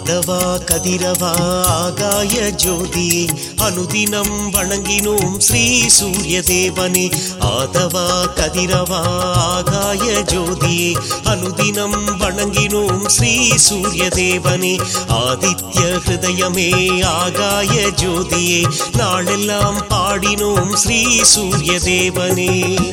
ஆதவா கதிரவா ஆகாய ஜோதியே அனுதினம் வணங்கினோம் ஸ்ரீ சூரிய தேவனே. ஆதவா கதிரவா ஆகாய ஜோதியே அனுதினம் வணங்கினோம் ஸ்ரீ சூரிய தேவனே. ஆதித்ய ஹிருதயமே ஆகாய ஜோதியே நாளெல்லாம் பாடினோம் ஸ்ரீ சூரிய தேவனே.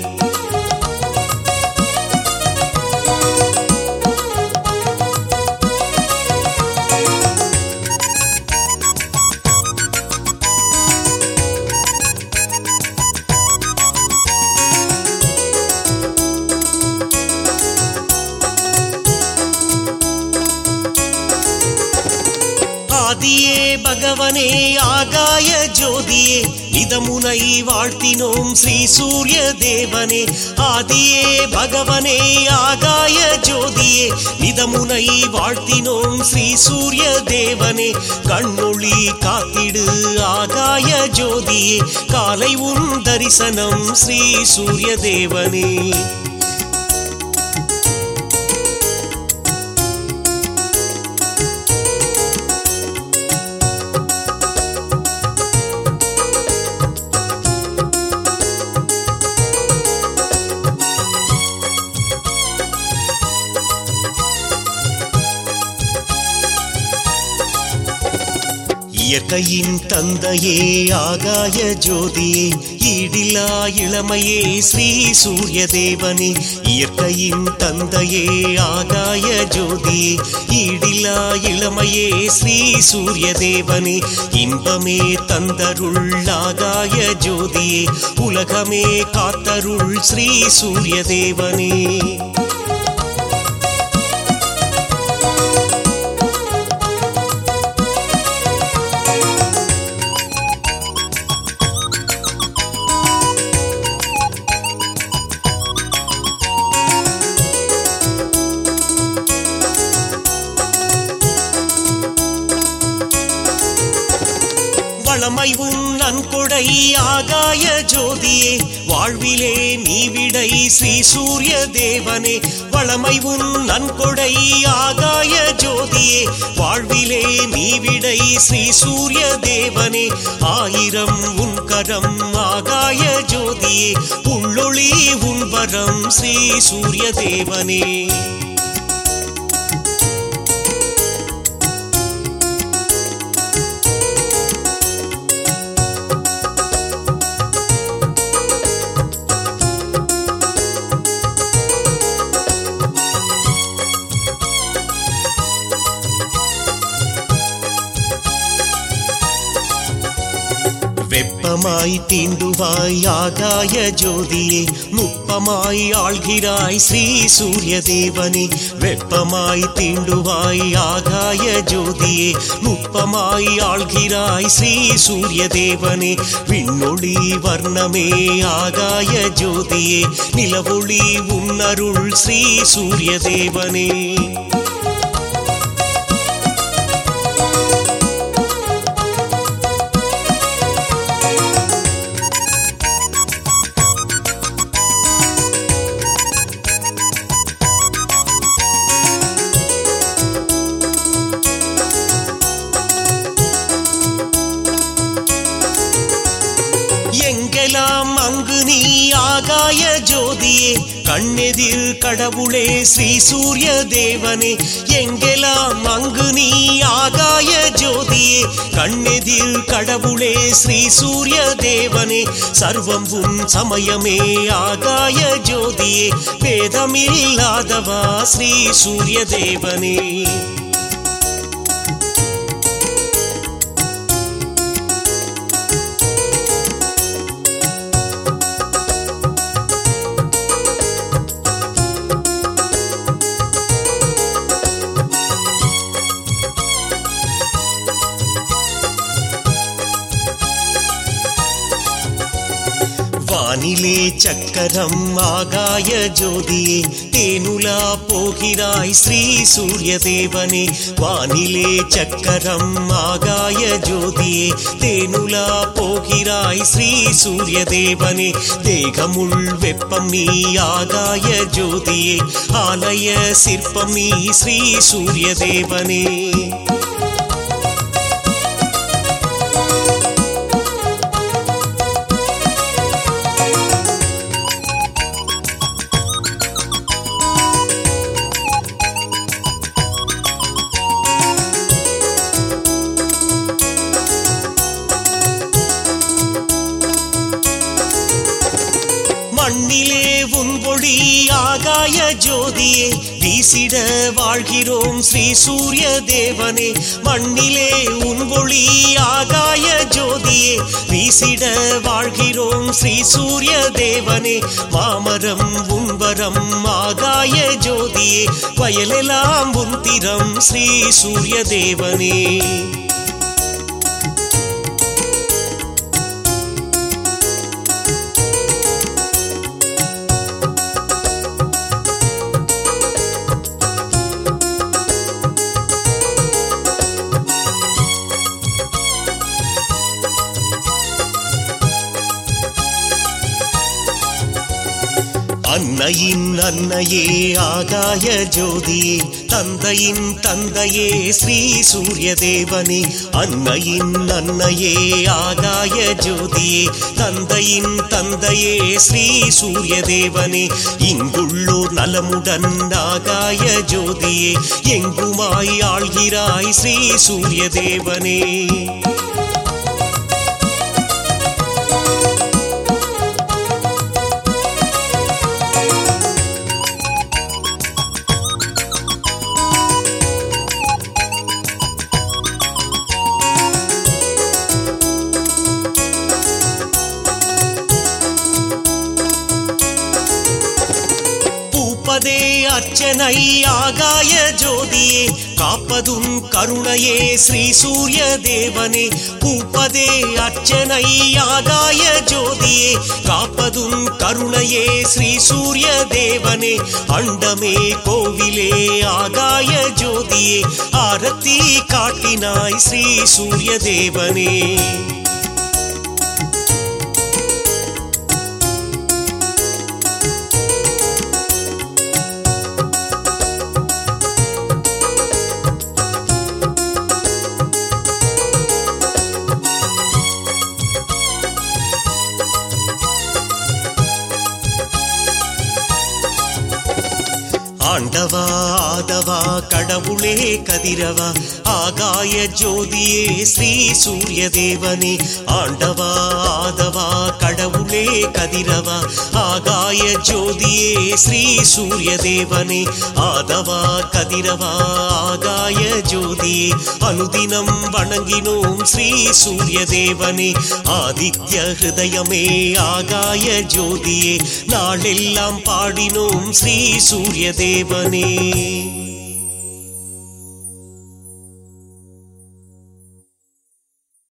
ஆதியே பகவனே ஆகாய ஜோதியே இதமுனை வாழ்த்தினோம் ஸ்ரீ சூரிய தேவனே. ஆதியே பகவனே ஆகாய ஜோதியே இதமுனை வாழ்த்தினோம் ஸ்ரீ சூரிய தேவனே. கண்ணொளி காத்திடு ஆகாய ஜோதியே காலை உன் தரிசனம் ஸ்ரீ சூரிய தேவனே. இயற்கையின் தந்தையே ஆகாய ஜோதியே ஈடில்லா இளமையே ஸ்ரீ சூரிய தேவனே. இயற்கையின் தந்தையே ஆகாய ஜோதியே ஈடில்லா இளமையே ஸ்ரீ சூரிய தேவனே. இன்பமே தந்தருள் ஆகாய ஜோதியே உலகமே காத்தருள் ஸ்ரீ சூரிய தேவனே. வளமை உன் நன்கொடை ஆகாய ஜோதியே வாழ்விலே நீ விடை ஸ்ரீ சூரிய தேவனே. வளமை உன் நன்கொடை ஆகாய ஜோதியே வாழ்விலே நீ விடை ஸ்ரீ சூரிய தேவனே. ஆயிரம் உன் கரம் ஆகாய ஜோதியே உள்ளொளி உன் வரம் ஸ்ரீ சூரிய தேவனே. வெப்பமாய் தீண்டுவாய் ஆகாய ஜோதியே நுட்பமாய் ஆள்கிறாய் ஸ்ரீ சூரிய தேவனே. வெப்பமாய் தீண்டுவாய் ஆகாய ஜோதியே நுட்பமாய் ஆள்கிறாய் ஸ்ரீ சூரிய தேவனே. விண்ணொளி வர்ணமே ஆகாய ஜோதியே நிலவொளி உன்னருள் ஸ்ரீ சூரிய தேவனே. எங்கெல்லாம் அங்கு நீ ஆகாய ஜோதியே கண்ணெதிர் கடவுளே ஸ்ரீ சூரிய தேவனே. எங்கெல்லாம் அங்கு நீ ஆகாய ஜோதியே கண்ணெதிர் கடவுளே ஸ்ரீ சூரிய தேவனே. சர்வம் உன் சமயமே ஆகாய ஜோதியே பேதமில்லாதவா ஸ்ரீ சூரிய தேவனே. வானிலே சக்கரம் ஆகாய ஜோதியே தேனுலா போகிறாய் ஸ்ரீ சூரிய தேவனே. வானிலே சக்கரம் ஆகாய ஜோதியே தேனுலா போகிறாய் ஸ்ரீ சூரிய தேவனே. தேகமுள் வெப்பம் நீ ஆகாய ஜோதியே ஆலய சிற்பம் நீ ஸ்ரீ சூரிய தேவனே. மண்ணிலே உன் ஒளி ஆகாய ஜோதியே வீசிட வாழ்கிறோம் ஸ்ரீ சூரிய தேவனே. மண்ணிலே உன் ஒளி ஆகாய ஜோதியே வீசிட வாழ்கிறோம் ஸ்ரீ சூரிய தேவனே. மாமரம் உன்வரம் ஆகாய ஜோதியே வயலெல்லாம் உன் திறம் ஸ்ரீ சூரிய தேவனே. அன்னையின் அன்னையே ஆகாய ஜோதியே தந்தையின் தந்தையே ஸ்ரீ சூரிய தேவனே. அன்னையின் அன்னையே ஆகாய ஜோதியே தந்தையின் தந்தையே ஸ்ரீ சூரிய தேவனே. இங்குள்ளோர் நலமுடன் ஆகாய ஜோதியே எங்குமாய் ஆள்கிறாய் ஸ்ரீ சூரிய தேவனே. அர்ச்சனை ஆகாய ஜோதியே காப்பதும் கருணையே ஸ்ரீ சூரிய தேவனே. பூப்பதே அர்ச்சனை ஆகாய ஜோதியே காப்பதும் கருணையே ஸ்ரீ சூரிய தேவனே. அண்டமே கோவிலே ஆகாய ஜோதியே ஆரத்தி காட்டினாய் ஸ்ரீ சூரிய தேவனே. ஆண்டவா ஆதவா கடவுளே கதிரவா ஆகாய ஜோதியே ஸ்ரீ சூரிய தேவனே. ஆண்டவா ஆதவா கடவுளே கதிரவா ஆகாய ஜோதியே ஸ்ரீ சூரிய தேவனே. ஆதவா கதிரவா ஆகாய ஜோதியே அனுதினம் வணங்கினோம் ஸ்ரீ சூரிய தேவனே. ஆதித்ய ஹிருதயமே ஆகாய ஜோதியே நாளெல்லாம் பாடினோம் ஸ்ரீ சூரிய தேவனே.